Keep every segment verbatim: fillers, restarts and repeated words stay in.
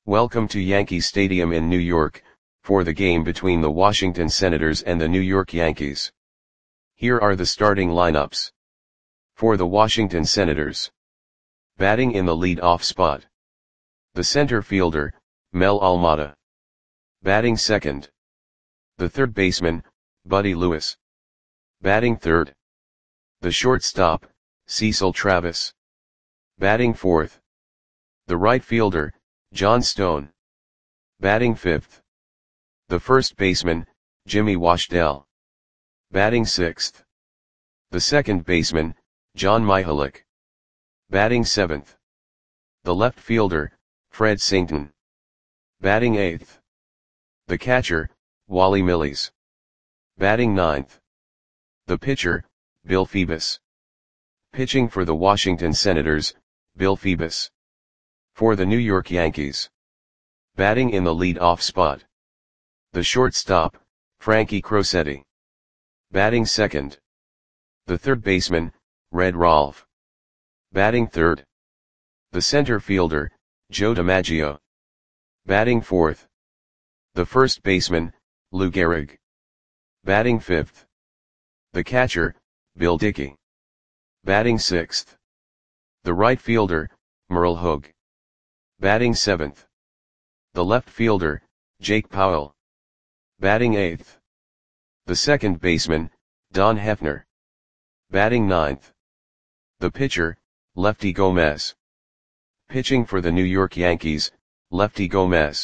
Welcome to Yankee Stadium in New York, for the game between the Washington Senators and the New York Yankees. Here are the starting lineups. For the Washington Senators. Batting in the lead-off spot. The center fielder, Mel Almada. Batting second. The third baseman, Buddy Lewis. Batting third. The shortstop, Cecil Travis. Batting fourth. The right fielder, John Stone. Batting fifth. The first baseman, Jimmy Washdell. Batting sixth. The second baseman, John Mihalik. Batting seventh. The left fielder, Fred Sington. Batting eighth. The catcher, Wally Milles. Batting ninth. The pitcher, Bill Phoebus. Pitching for the Washington Senators, Bill Phoebus. For the New York Yankees. Batting in the lead-off spot. The shortstop, Frankie Crosetti. Batting second. The third baseman, Red Rolfe. Batting third. The center fielder, Joe DiMaggio. Batting fourth. The first baseman, Lou Gehrig. Batting fifth. The catcher, Bill Dickey. Batting sixth. The right fielder, Merle Hogue. Batting seventh. The left fielder, Jake Powell. Batting eighth. The second baseman, Don Hefner. Batting ninth. The pitcher, Lefty Gomez. Pitching for the New York Yankees, Lefty Gomez.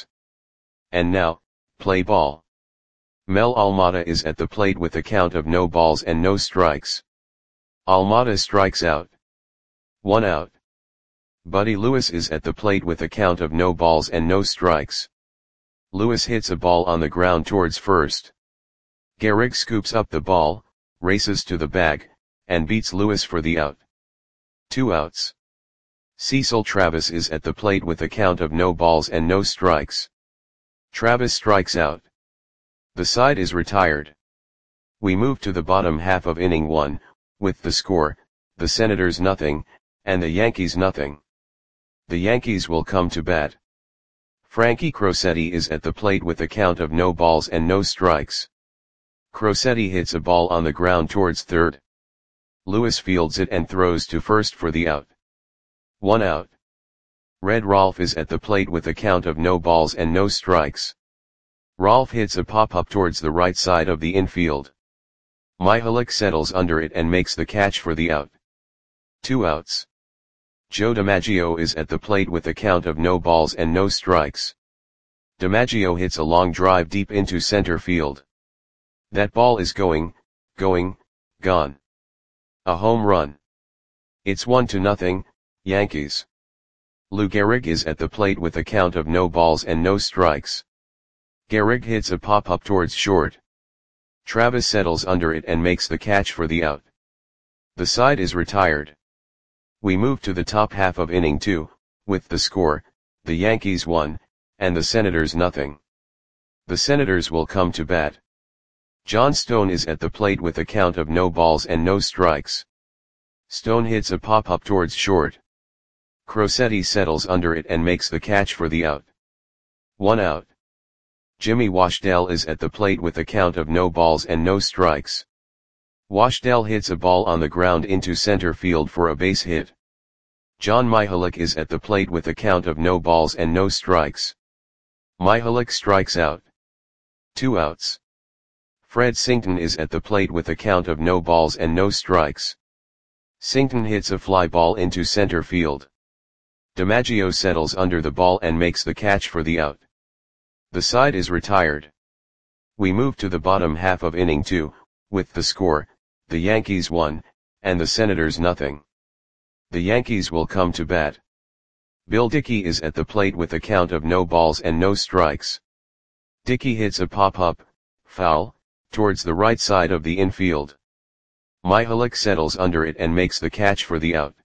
And now, play ball. Mel Almada is at the plate with a count of no balls and no strikes. Almada strikes out. One out. Buddy Lewis is at the plate with a count of no balls and no strikes. Lewis hits a ball on the ground towards first. Gehrig scoops up the ball, races to the bag, and beats Lewis for the out. Two outs. Cecil Travis is at the plate with a count of no balls and no strikes. Travis strikes out. The side is retired. We move to the bottom half of inning one, with the score, the Senators nothing, and the Yankees nothing. The Yankees will come to bat. Frankie Crosetti is at the plate with a count of no balls and no strikes. Crosetti hits a ball on the ground towards third. Lewis fields it and throws to first for the out. One out. Red Rolfe is at the plate with a count of no balls and no strikes. Rolfe hits a pop-up towards the right side of the infield. Mihalik settles under it and makes the catch for the out. Two outs. Joe DiMaggio is at the plate with a count of no balls and no strikes. DiMaggio hits a long drive deep into center field. That ball is going, going, gone. A home run. It's one to nothing, Yankees. Lou Gehrig is at the plate with a count of no balls and no strikes. Gehrig hits a pop-up towards short. Travis settles under it and makes the catch for the out. The side is retired. We move to the top half of inning two, with the score, the Yankees one, and the Senators nothing. The Senators will come to bat. John Stone is at the plate with a count of no balls and no strikes. Stone hits a pop-up towards short. Crosetti settles under it and makes the catch for the out. One out. Jimmy Washdell is at the plate with a count of no balls and no strikes. Washdell hits a ball on the ground into center field for a base hit. John Mihalik is at the plate with a count of no balls and no strikes. Mihalik strikes out. Two outs. Fred Sington is at the plate with a count of no balls and no strikes. Sington hits a fly ball into center field. DiMaggio settles under the ball and makes the catch for the out. The side is retired. We move to the bottom half of inning two, with the score, the Yankees one, and the Senators nothing. The Yankees will come to bat. Bill Dickey is at the plate with a count of no balls and no strikes. Dickey hits a pop-up, foul, towards the right side of the infield. Mihalik settles under it and makes the catch for the out.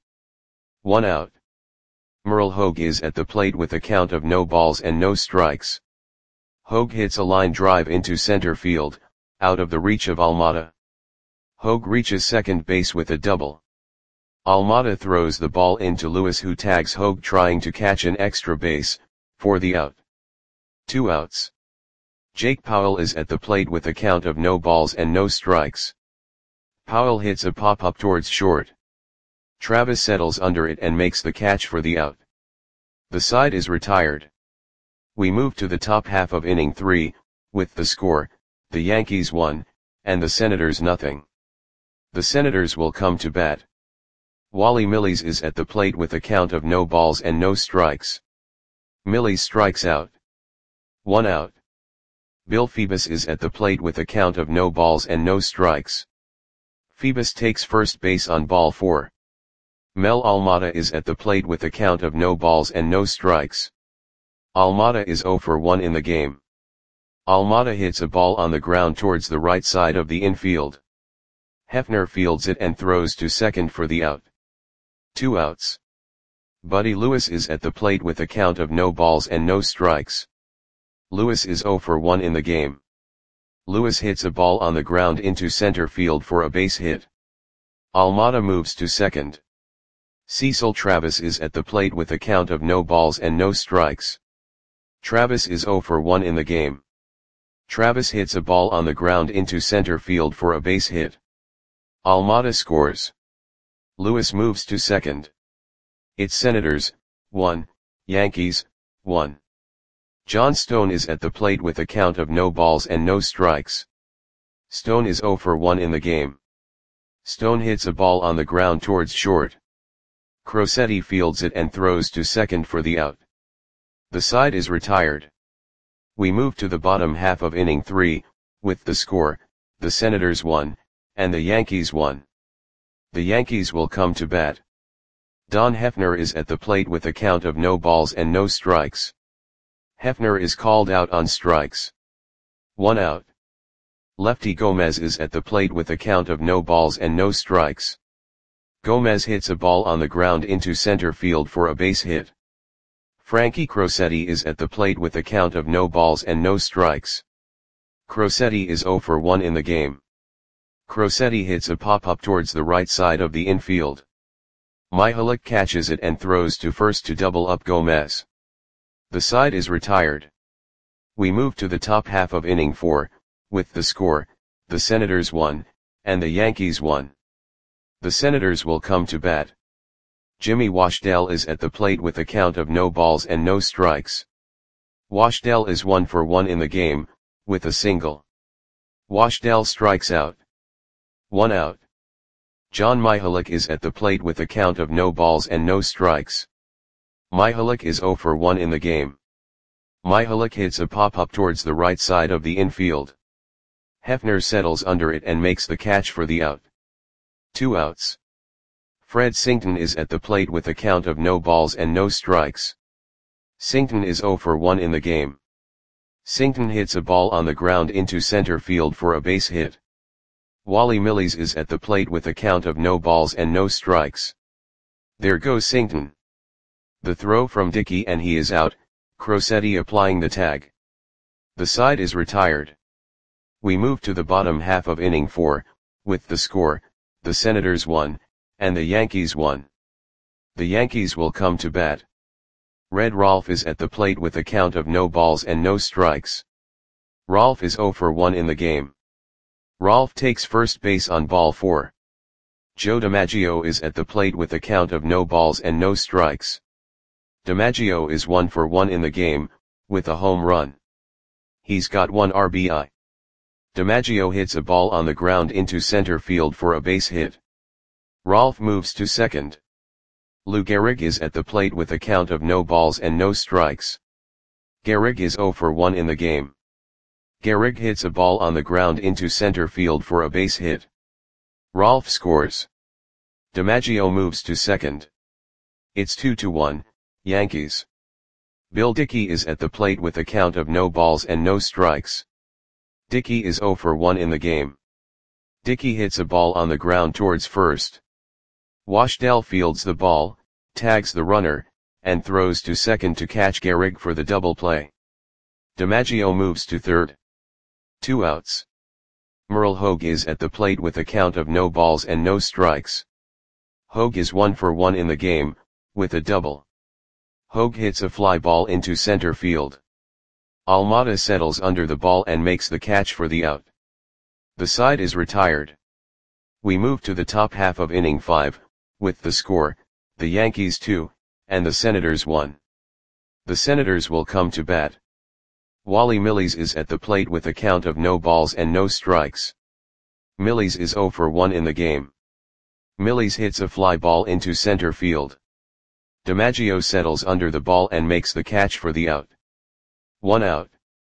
One out. Merle Hogue is at the plate with a count of no balls and no strikes. Hogue hits a line drive into center field, out of the reach of Almada. Hogue reaches second base with a double. Almada throws the ball into Lewis, who tags Hogue trying to catch an extra base, for the out. Two outs. Jake Powell is at the plate with a count of no balls and no strikes. Powell hits a pop-up towards short. Travis settles under it and makes the catch for the out. The side is retired. We move to the top half of inning three, with the score, the Yankees one, and the Senators nothing. The Senators will come to bat. Wally Milles is at the plate with a count of no balls and no strikes. Milles strikes out. One out. Bill Phoebus is at the plate with a count of no balls and no strikes. Phoebus takes first base on ball four. Mel Almada is at the plate with a count of no balls and no strikes. Almada is oh for one in the game. Almada hits a ball on the ground towards the right side of the infield. Hefner fields it and throws to second for the out. Two outs. Buddy Lewis is at the plate with a count of no balls and no strikes. Lewis is oh for one in the game. Lewis hits a ball on the ground into center field for a base hit. Almada moves to second. Cecil Travis is at the plate with a count of no balls and no strikes. Travis is oh for one in the game. Travis hits a ball on the ground into center field for a base hit. Almada scores. Lewis moves to second. It's Senators, one, Yankees, one. John Stone is at the plate with a count of no balls and no strikes. Stone is oh for one in the game. Stone hits a ball on the ground towards short. Crosetti fields it and throws to second for the out. The side is retired. We move to the bottom half of inning three, with the score, the Senators one, and the Yankees one. The Yankees will come to bat. Don Hefner is at the plate with a count of no balls and no strikes. Hefner is called out on strikes. One out. Lefty Gomez is at the plate with a count of no balls and no strikes. Gomez hits a ball on the ground into center field for a base hit. Frankie Crosetti is at the plate with a count of no balls and no strikes. Crosetti is oh for one in the game. Crosetti hits a pop-up towards the right side of the infield. Mihalik catches it and throws to first to double up Gomez. The side is retired. We move to the top half of inning four, with the score, the Senators one, and the Yankees one. The Senators will come to bat. Jimmy Washdale is at the plate with a count of no balls and no strikes. Washdale is one for one in the game, with a single. Washdale strikes out. One out. John Mihalik is at the plate with a count of no balls and no strikes. Mihalik is oh for one in the game. Mihalik hits a pop-up towards the right side of the infield. Hefner settles under it and makes the catch for the out. Two outs. Fred Sington is at the plate with a count of no balls and no strikes. Sington is oh for one in the game. Sington hits a ball on the ground into center field for a base hit. Wally Milles is at the plate with a count of no balls and no strikes. There goes Sington. The throw from Dickey and he is out, Crosetti applying the tag. The side is retired. We move to the bottom half of inning four, with the score, the Senators one, and the Yankees one. The Yankees will come to bat. Red Rolfe is at the plate with a count of no balls and no strikes. Rolfe is oh for one in the game. Rolfe takes first base on ball four. Joe DiMaggio is at the plate with a count of no balls and no strikes. DiMaggio is one for one in the game, with a home run. He's got one R B I. DiMaggio hits a ball on the ground into center field for a base hit. Rolfe moves to second. Lou Gehrig is at the plate with a count of no balls and no strikes. Gehrig is oh for one in the game. Gehrig hits a ball on the ground into center field for a base hit. Rolfe scores. DiMaggio moves to second. It's two to one, Yankees. Bill Dickey is at the plate with a count of no balls and no strikes. Dickey is oh for one in the game. Dickey hits a ball on the ground towards first. Washdale fields the ball, tags the runner, and throws to second to catch Gehrig for the double play. DiMaggio moves to third. Two outs. Merle Hogue is at the plate with a count of no balls and no strikes. Hogue is one for one in the game, with a double. Hogue hits a fly ball into center field. Almada settles under the ball and makes the catch for the out. The side is retired. We move to the top half of inning five, with the score, the Yankees two, and the Senators one. The Senators will come to bat. Wally Milles is at the plate with a count of no balls and no strikes. Milles is oh for one in the game. Milles hits a fly ball into center field. DiMaggio settles under the ball and makes the catch for the out. One out.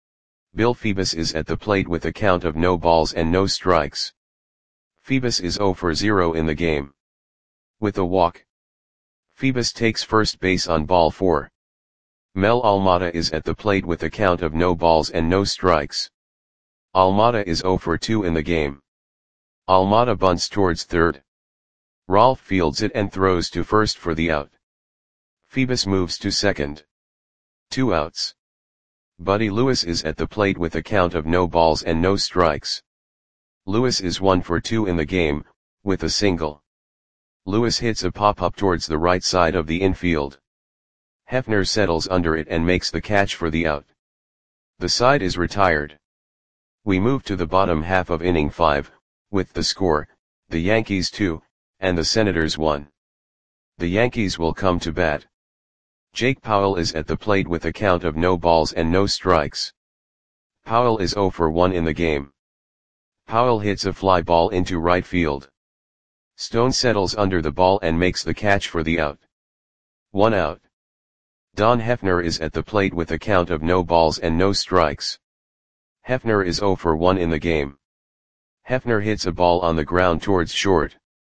Bill Phoebus is at the plate with a count of no balls and no strikes. Phoebus is oh for zero in the game. With a walk, Phoebus takes first base on ball four. Mel Almada is at the plate with a count of no balls and no strikes. Almada is oh for two in the game. Almada bunts towards third. Rolf fields it and throws to first for the out. Phoebus moves to second. Two outs. Buddy Lewis is at the plate with a count of no balls and no strikes. Lewis is one for two in the game, with a single. Lewis hits a pop-up towards the right side of the infield. Hefner settles under it and makes the catch for the out. The side is retired. We move to the bottom half of inning five, with the score, the Yankees two, and the Senators one. The Yankees will come to bat. Jake Powell is at the plate with a count of no balls and no strikes. Powell is oh for one in the game. Powell hits a fly ball into right field. Stone settles under the ball and makes the catch for the out. One out. Don Hefner is at the plate with a count of no balls and no strikes. Hefner is oh for one in the game. Hefner hits a ball on the ground towards short.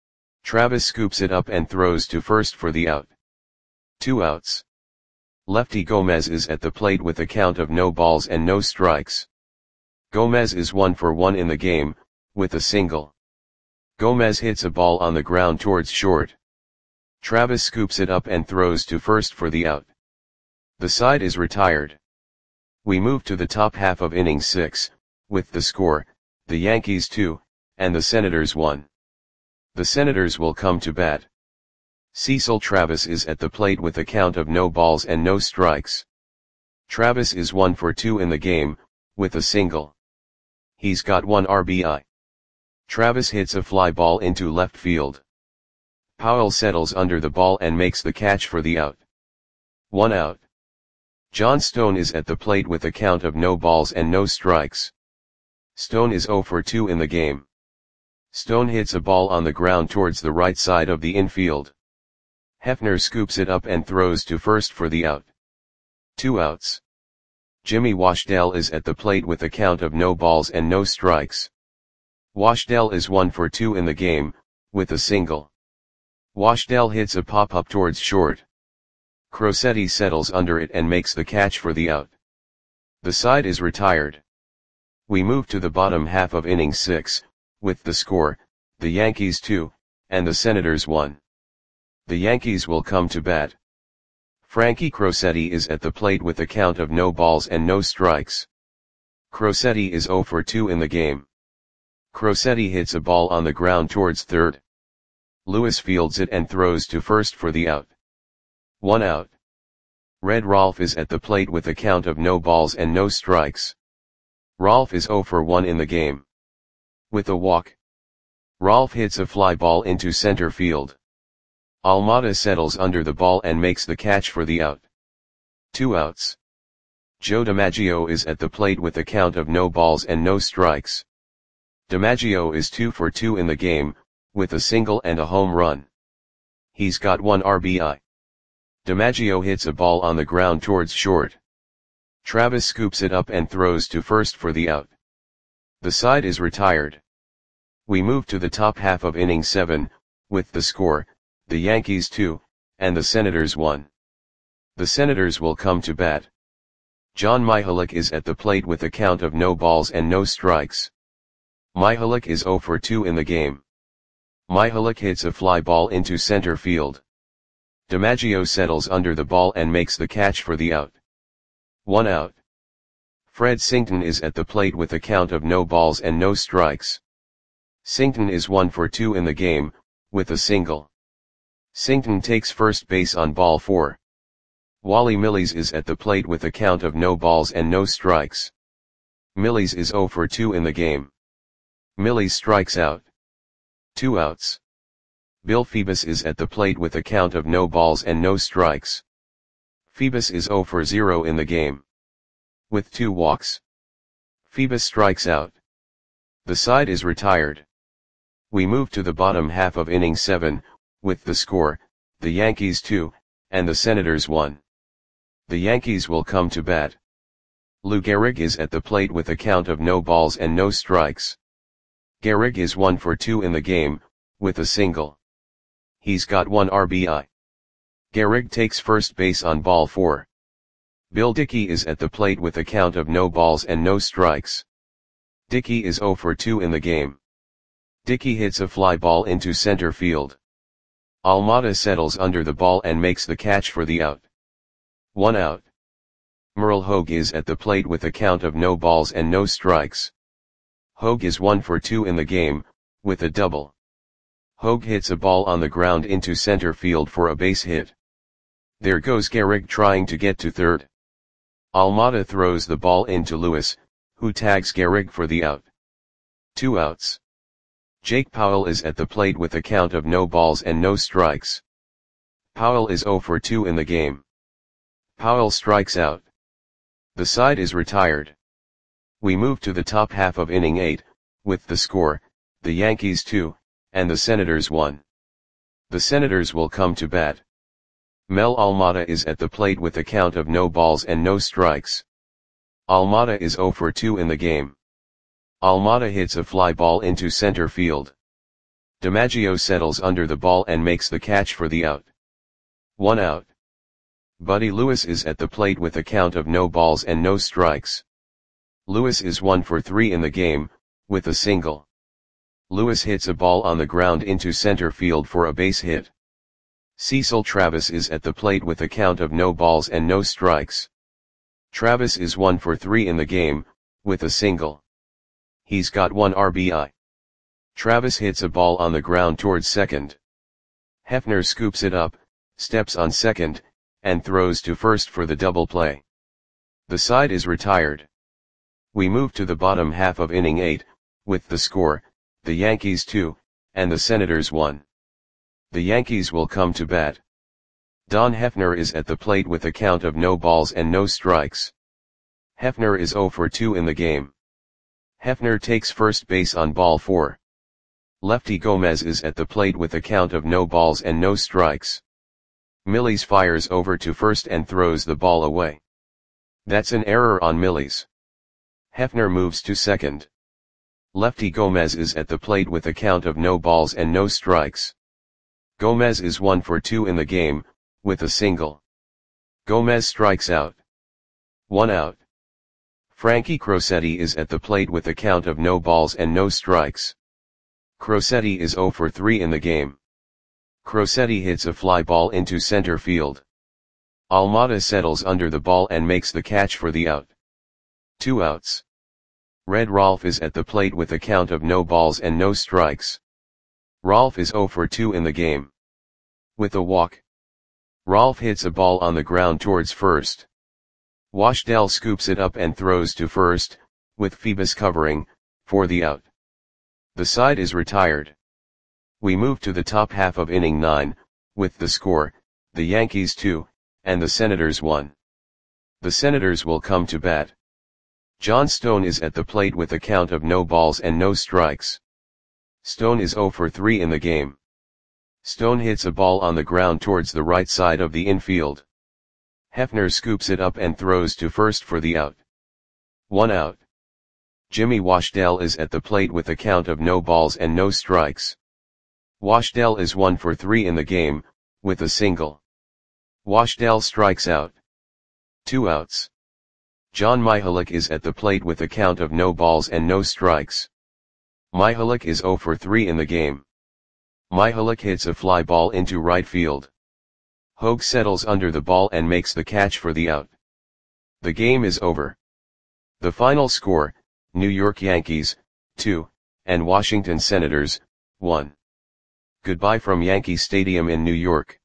Travis scoops it up and throws to first for the out. Two outs. Lefty Gomez is at the plate with a count of no balls and no strikes. Gomez is one for one in the game, with a single. Gomez hits a ball on the ground towards short. Travis scoops it up and throws to first for the out. The side is retired. We move to the top half of inning six, with the score, the Yankees two, and the Senators one. The Senators will come to bat. Cecil Travis is at the plate with a count of no balls and no strikes. Travis is one for two in the game, with a single. He's got one R B I. Travis hits a fly ball into left field. Powell settles under the ball and makes the catch for the out. One out. John Stone is at the plate with a count of no balls and no strikes. Stone is oh for two in the game. Stone hits a ball on the ground towards the right side of the infield. Hefner scoops it up and throws to first for the out. Two outs. Jimmy Washdell is at the plate with a count of no balls and no strikes. Washdell is one for two in the game, with a single. Washdell hits a pop-up towards short. Crosetti settles under it and makes the catch for the out. The side is retired. We move to the bottom half of inning six, with the score, the Yankees two, and the Senators one. The Yankees will come to bat. Frankie Crosetti is at the plate with a count of no balls and no strikes. Crosetti is oh for two in the game. Crosetti hits a ball on the ground towards third. Lewis fields it and throws to first for the out. One out. Red Rolf is at the plate with a count of no balls and no strikes. Rolf is oh for one in the game. With a walk, Rolf hits a fly ball into center field. Almada settles under the ball and makes the catch for the out. Two outs. Joe DiMaggio is at the plate with a count of no balls and no strikes. DiMaggio is two for two in the game, with a single and a home run. He's got one R B I. DiMaggio hits a ball on the ground towards short. Travis scoops it up and throws to first for the out. The side is retired. We move to the top half of inning seven, with the score, the Yankees two, and the Senators one. The Senators will come to bat. John Mihalik is at the plate with a count of no balls and no strikes. Mihalik is oh for two in the game. Mihalik hits a fly ball into center field. DiMaggio settles under the ball and makes the catch for the out. One out. Fred Sington is at the plate with a count of no balls and no strikes. Sington is one for two in the game, with a single. Sington takes first base on ball four. Wally Millies is at the plate with a count of no balls and no strikes. Millies is zero for two in the game. Millies strikes out. Two outs. Bill Phoebus is at the plate with a count of no balls and no strikes. Phoebus is zero for zero in the game. With two walks. Phoebus strikes out. The side is retired. We move to the bottom half of inning seven, with the score, the Yankees two, and the Senators one. The Yankees will come to bat. Lou Gehrig is at the plate with a count of no balls and no strikes. Gehrig is one for two in the game, with a single. He's got one R B I. Gehrig takes first base on ball four. Bill Dickey is at the plate with a count of no balls and no strikes. Dickey is zero for two in the game. Dickey hits a fly ball into center field. Almada settles under the ball and makes the catch for the out. One out. Merle Hogue is at the plate with a count of no balls and no strikes. Hogue is one for two in the game, with a double. Hogue hits a ball on the ground into center field for a base hit. There goes Gehrig trying to get to third. Almada throws the ball into Lewis, who tags Gehrig for the out. Two outs. Jake Powell is at the plate with a count of no balls and no strikes. Powell is zero for two in the game. Powell strikes out. The side is retired. We move to the top half of inning eight, with the score, the Yankees two, and the Senators one. The Senators will come to bat. Mel Almada is at the plate with a count of no balls and no strikes. Almada is zero for two in the game. Almada hits a fly ball into center field. DiMaggio settles under the ball and makes the catch for the out. One out. Buddy Lewis is at the plate with a count of no balls and no strikes. Lewis is one for three in the game, with a single. Lewis hits a ball on the ground into center field for a base hit. Cecil Travis is at the plate with a count of no balls and no strikes. Travis is one for three in the game, with a single. He's got one R B I. Travis hits a ball on the ground towards second. Hefner scoops it up, steps on second, and throws to first for the double play. The side is retired. We move to the bottom half of inning eight, with the score, the Yankees two, and the Senators one. The Yankees will come to bat. Don Hefner is at the plate with a count of no balls and no strikes. Hefner is zero for two in the game. Hefner takes first base on ball four. Lefty Gomez is at the plate with a count of no balls and no strikes. Millies fires over to first and throws the ball away. That's an error on Millies. Hefner moves to second. Lefty Gomez is at the plate with a count of no balls and no strikes. Gomez is one for two in the game, with a single. Gomez strikes out. One out. Frankie Crosetti is at the plate with a count of no balls and no strikes. Crosetti is zero for three in the game. Crosetti hits a fly ball into center field. Almada settles under the ball and makes the catch for the out. Two outs. Red Rolfe is at the plate with a count of no balls and no strikes. Rolfe is zero for two in the game. With a walk. Rolfe hits a ball on the ground towards first. Washdell scoops it up and throws to first, with Phoebus covering, for the out. The side is retired. We move to the top half of inning nine, with the score, the Yankees two, and the Senators one. The Senators will come to bat. John Stone is at the plate with a count of no balls and no strikes. Stone is zero for three in the game. Stone hits a ball on the ground towards the right side of the infield. Hefner scoops it up and throws to first for the out. One out. Jimmy Washdell is at the plate with a count of no balls and no strikes. Washdell is one for three in the game, with a single. Washdell strikes out. Two outs. John Mihalik is at the plate with a count of no balls and no strikes. Mihalik is zero for three in the game. Mihalik hits a fly ball into right field. Hogue settles under the ball and makes the catch for the out. The game is over. The final score, New York Yankees, two, and Washington Senators, one. Goodbye from Yankee Stadium in New York.